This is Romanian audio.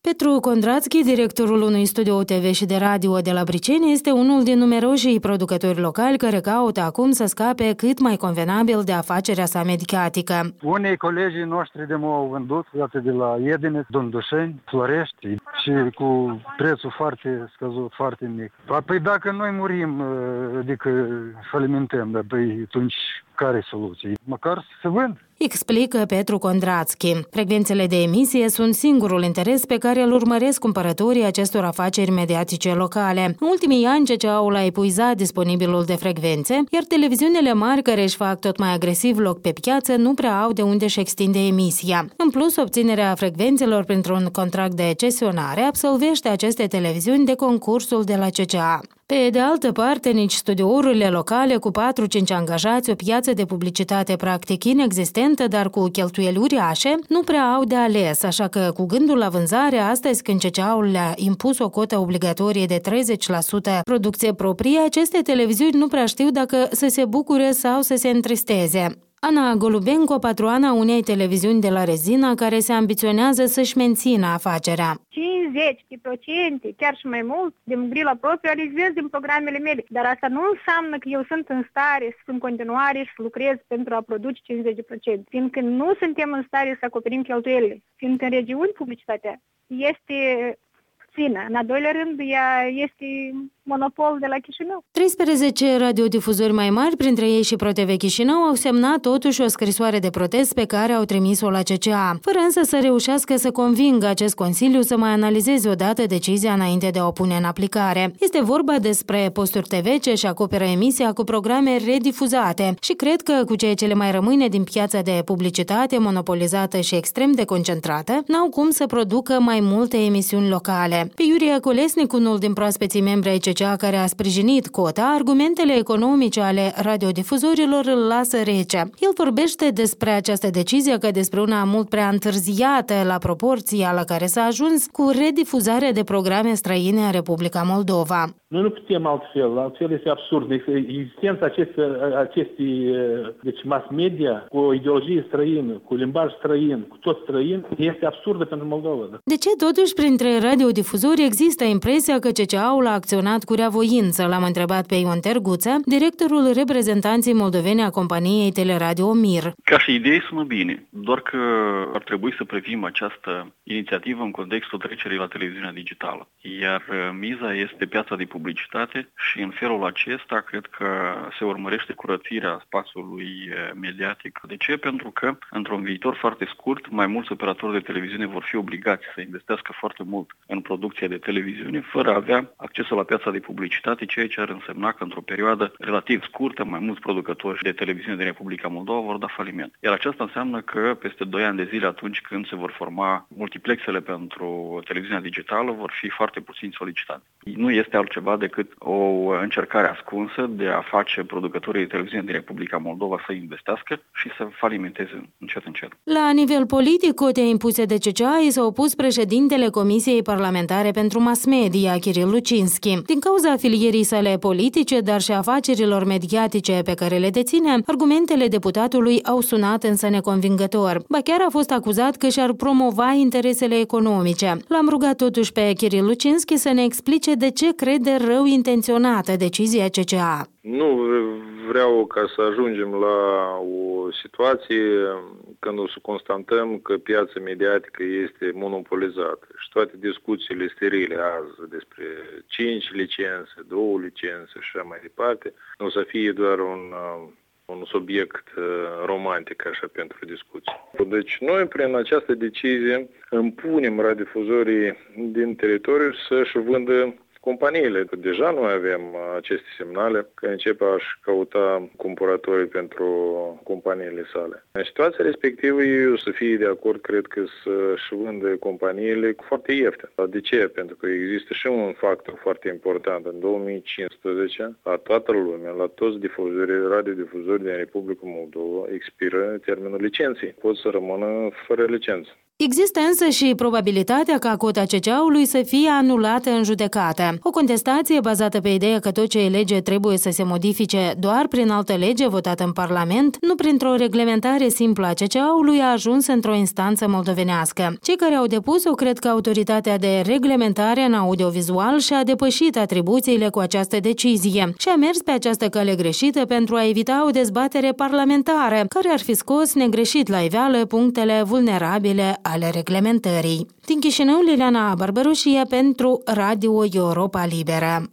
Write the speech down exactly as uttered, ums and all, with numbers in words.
Petru Condrațchi, directorul unui studio T V și de radio de la Briceni, este unul din numeroșii producători locali care caută acum să scape cât mai convenabil de afacerea sa mediatică. Unii colegii noștri de m-au vândut, iată, de la Iedine, Dondușeni, Florești, și cu prețul foarte scăzut, foarte mic. Păi dacă noi murim, adică falimentăm, dar păi atunci care e soluția? Măcar să se vând. Explică Petru Condrațchi. Frecvențele de emisie sunt singurul interes pe care îl urmăresc cumpărătorii acestor afaceri mediatice locale. În ultimii ani, C C A-ul a epuizat disponibilul de frecvențe, iar televiziunile mari care își fac tot mai agresiv loc pe piață nu prea au de unde își extinde emisia. În plus, obținerea frecvențelor printr-un contract de cesionare absolvește aceste televiziuni de concursul de la C C A. Pe de altă parte, nici studiourile locale cu patru-cinci angajați, o piață de publicitate practic inexistentă, dar cu cheltuieli uriașe, nu prea au de ales, așa că cu gândul la vânzare, astăzi când C C A-ul le-a impus o cotă obligatorie de treizeci la sută producție proprie, aceste televiziuni nu prea știu dacă să se bucure sau să se întristeze. Ana Golubenco, patroana unei televiziuni de la Rezina, care se ambiționează să-și mențină afacerea. cincizeci la sută, chiar și mai mult, din grila proprie, realizez din programele mele. Dar asta nu înseamnă că eu sunt în stare să în continuare și să lucrez pentru a produce cincizeci la sută, fiindcă nu suntem în stare să acoperim cheltuielile, fiindcă în regiuni publicitatea este puțină. În al doilea rând, ea este monopol de la Chișinău. treisprezece radiodifuzori mai mari, printre ei și ProTV Chișinău, au semnat totuși o scrisoare de protest pe care au trimis-o la C C A, fără însă să reușească să convingă acest Consiliu să mai analizeze odată decizia înainte de a o pune în aplicare. Este vorba despre posturi T V ce își acoperă emisia cu programe redifuzate și cred că cu ceea ce le mai rămâne din piața de publicitate monopolizată și extrem de concentrată, n-au cum să producă mai multe emisiuni locale. Pe Iurie Colesnic, unul din proaspeții membri ai C C A care a sprijinit cota, argumentele economice ale radiodifuzorilor îl lasă rece. El vorbește despre această decizie ca despre una mult prea întârziată la proporția la care s-a ajuns cu redifuzarea de programe străine în Republica Moldova. Noi nu putem altfel, altfel este absurd. Existența acestei, acestei deci mass media cu o ideologie străină, cu limbaj străin, cu tot străin, este absurdă pentru Moldova. Da? De ce totuși printre radiodifuzori există impresia că C C A-ul a acționat cu reavoință? L-am întrebat pe Ion Terguță, directorul reprezentanței moldovene a companiei Teleradio Mir. Ca și idei sună bine, doar că ar trebui să privim această inițiativă în contextul trecerii la televiziunea digitală. Iar miza este piața de publicitate și în felul acesta cred că se urmărește curățirea spațiului mediatic. De ce? Pentru că într-un viitor foarte scurt, mai mulți operatori de televiziune vor fi obligați să investească foarte mult în producția de televiziune, fără a avea accesul la piața de publicitate, ceea ce ar însemna că într-o perioadă relativ scurtă, mai mulți producători de televiziune din Republica Moldova vor da faliment. Iar aceasta înseamnă că peste doi ani de zile, atunci când se vor forma multiplexele pentru televiziunea digitală, vor fi foarte puțini solicitați. Nu este altceva decât o încercare ascunsă de a face producătorii de televiziune din Republica Moldova să investească și să falimenteze încet încet. La nivel politic, cote impuse de C C A i s-a opus președintele Comisiei Parlamentare pentru Mass Media, Kiril Lucinski. Din cauza afilierii sale politice, dar și afacerilor mediatice pe care le deține, argumentele deputatului au sunat însă neconvingător. Ba chiar a fost acuzat că și-ar promova interesele economice. L-am rugat totuși pe Kiril Lucinski să ne explice de ce crede rău intenționată decizia C C A. Nu vreau ca să ajungem la o situație când o să constatăm că piața mediatică este monopolizată și toate discuțiile sterile azi despre cinci licențe, două licențe și așa mai departe, nu o să fie doar un un subiect romantic așa pentru discuții. Deci noi prin această decizie împunem radiodifuzorii din teritoriu să-și vândă companiile. Deja noi avem aceste semnale că începe a-și căuta cumpărători pentru companiile sale. În situația respectivă ei o să fie de acord, cred că, să-și vândă companiile foarte ieftin. De ce? Pentru că există și un factor foarte important. În două mii cincisprezece, la toată lumea, la toți difuzorii, radiodifuzorii din Republica Moldova, expiră termenul licenței. Pot să rămână fără licență. Există însă și probabilitatea ca cota C C A-ului să fie anulată în judecată. O contestație bazată pe ideea că tot ce e lege trebuie să se modifice doar prin altă lege votată în Parlament, nu printr-o reglementare simplă a C C A-ului, a ajuns într-o instanță moldovenească. Cei care au depus-o cred că autoritatea de reglementare în audiovizual și-a depășit atribuțiile cu această decizie și a mers pe această cale greșită pentru a evita o dezbatere parlamentară, care ar fi scos negreșit la iveală punctele vulnerabile ale reglementării. Din Chișinău, Liliana Barbaroșie pentru Radio Europa Liberă.